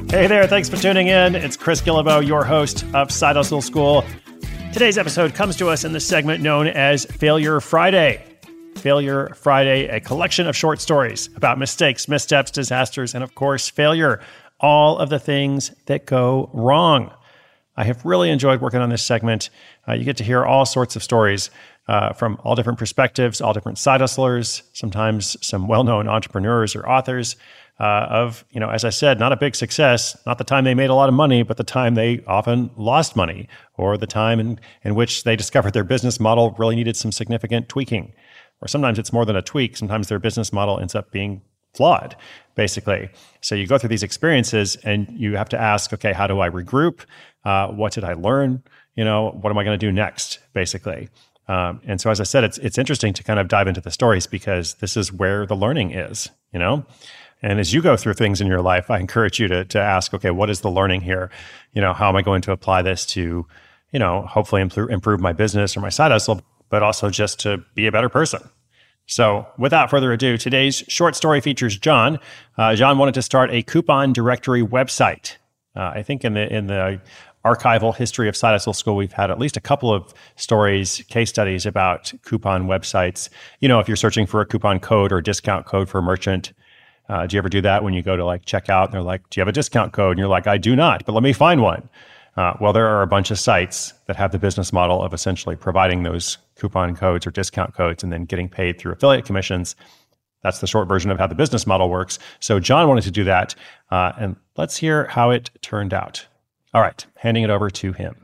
Hey there, thanks for tuning in. It's Chris Guillebeau, your host of Side Hustle School. Today's episode comes to us in the segment known as Failure Friday. Failure Friday, a collection of short stories about mistakes, missteps, disasters, and of course, failure. All of the things that go wrong. I have really enjoyed working on this segment. You get to hear all sorts of stories from all different perspectives, all different side hustlers, sometimes some well-known entrepreneurs or authors of, as I said, not a big success, not the time they made a lot of money, but the time they often lost money, or the time in which they discovered their business model really needed some significant tweaking. Or sometimes it's more than a tweak. Sometimes their business model ends up being flawed, basically. So you go through these experiences and you have to ask, okay, how do I regroup? What did I learn? What am I going to do next, basically? And so, as I said, it's interesting to kind of dive into the stories because this is where the learning is, And as you go through things in your life, I encourage you to ask, okay, what is the learning here? How am I going to apply this to, hopefully improve my business or my side hustle, but also just to be a better person. So without further ado, today's short story features John. John wanted to start a coupon directory website. I think in the archival history of Side Hustle School, we've had at least a couple of stories, case studies about coupon websites. If you're searching for a coupon code or discount code for a merchant, do you ever do that when you go to checkout and they're like, do you have a discount code? And you're like, I do not, but let me find one. Well, there are a bunch of sites that have the business model of essentially providing those coupon codes or discount codes and then getting paid through affiliate commissions. That's the short version of how the business model works. So John wanted to do that, and let's hear how it turned out. All right, handing it over to him.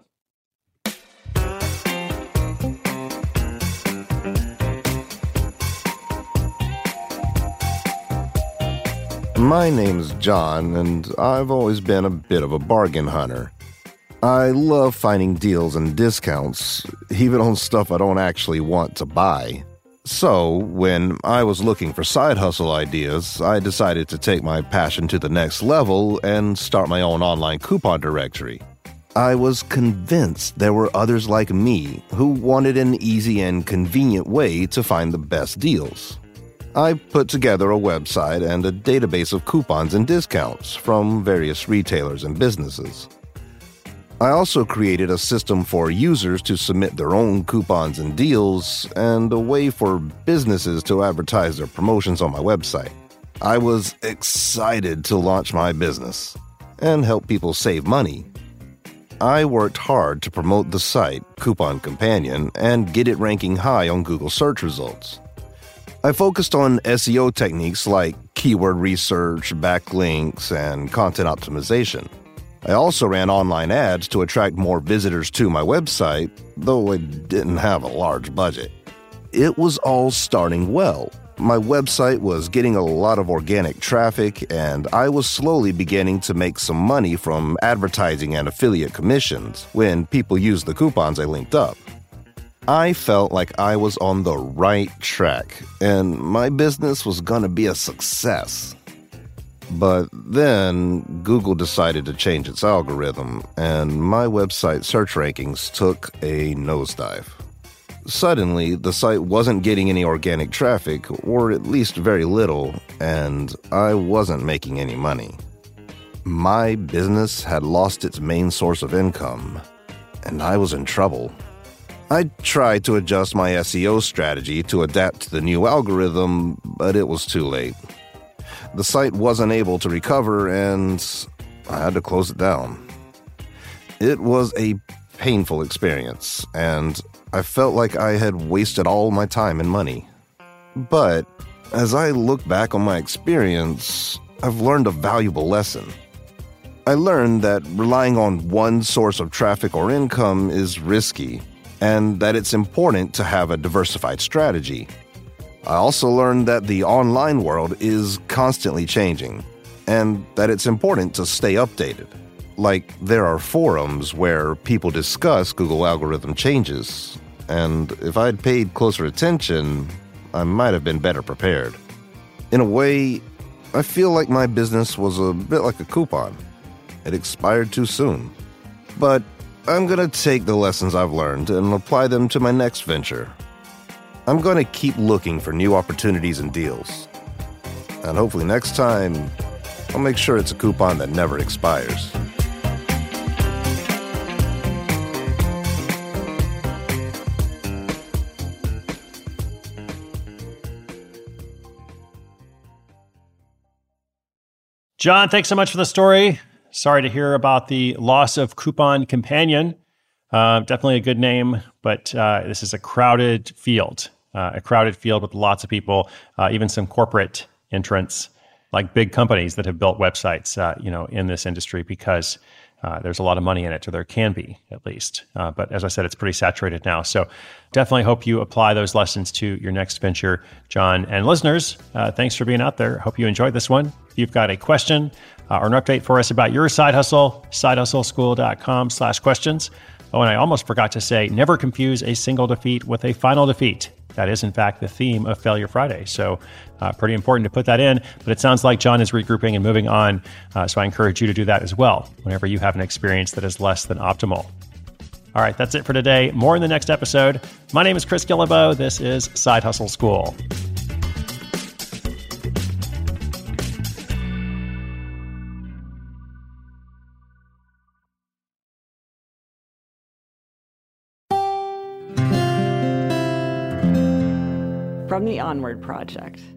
My name's John, and I've always been a bit of a bargain hunter. I love finding deals and discounts, even on stuff I don't actually want to buy. So, when I was looking for side hustle ideas, I decided to take my passion to the next level and start my own online coupon directory. I was convinced there were others like me who wanted an easy and convenient way to find the best deals. I put together a website and a database of coupons and discounts from various retailers and businesses. I also created a system for users to submit their own coupons and deals, and a way for businesses to advertise their promotions on my website. I was excited to launch my business and help people save money. I worked hard to promote the site, Coupon Companion, and get it ranking high on Google search results. I focused on SEO techniques like keyword research, backlinks, and content optimization. I also ran online ads to attract more visitors to my website, though I didn't have a large budget. It was all starting well. My website was getting a lot of organic traffic, and I was slowly beginning to make some money from advertising and affiliate commissions when people used the coupons I linked up. I felt like I was on the right track, and my business was going to be a success. But then Google decided to change its algorithm, and my website search rankings took a nosedive. Suddenly, the site wasn't getting any organic traffic, or at least very little, and I wasn't making any money. My business had lost its main source of income, and I was in trouble. I tried to adjust my SEO strategy to adapt to the new algorithm, but it was too late. The site wasn't able to recover, and I had to close it down. It was a painful experience, and I felt like I had wasted all my time and money. But as I look back on my experience, I've learned a valuable lesson. I learned that relying on one source of traffic or income is risky, and that it's important to have a diversified strategy. I also learned that the online world is constantly changing, and that it's important to stay updated. Like, there are forums where people discuss Google algorithm changes, and if I'd paid closer attention, I might have been better prepared. In a way, I feel like my business was a bit like a coupon. It expired too soon. But I'm going to take the lessons I've learned and apply them to my next venture. I'm going to keep looking for new opportunities and deals. And hopefully next time, I'll make sure it's a coupon that never expires. John, thanks so much for the story. Sorry to hear about the loss of Coupon Companion. Definitely a good name, but this is a crowded field with lots of people, even some corporate entrants, like big companies that have built websites, in this industry because there's a lot of money in it, or there can be at least. But as I said, it's pretty saturated now. So definitely hope you apply those lessons to your next venture, John. And listeners, thanks for being out there. Hope you enjoyed this one. If you've got a question or an update for us about your side hustle, sidehustleschool.com/questions. Oh, and I almost forgot to say, never confuse a single defeat with a final defeat. That is, in fact, the theme of Failure Friday. So pretty important to put that in. But it sounds like John is regrouping and moving on. So I encourage you to do that as well whenever you have an experience that is less than optimal. All right, that's it for today. More in the next episode. My name is Chris Guillebeau. This is Side Hustle School. From the Onward Project.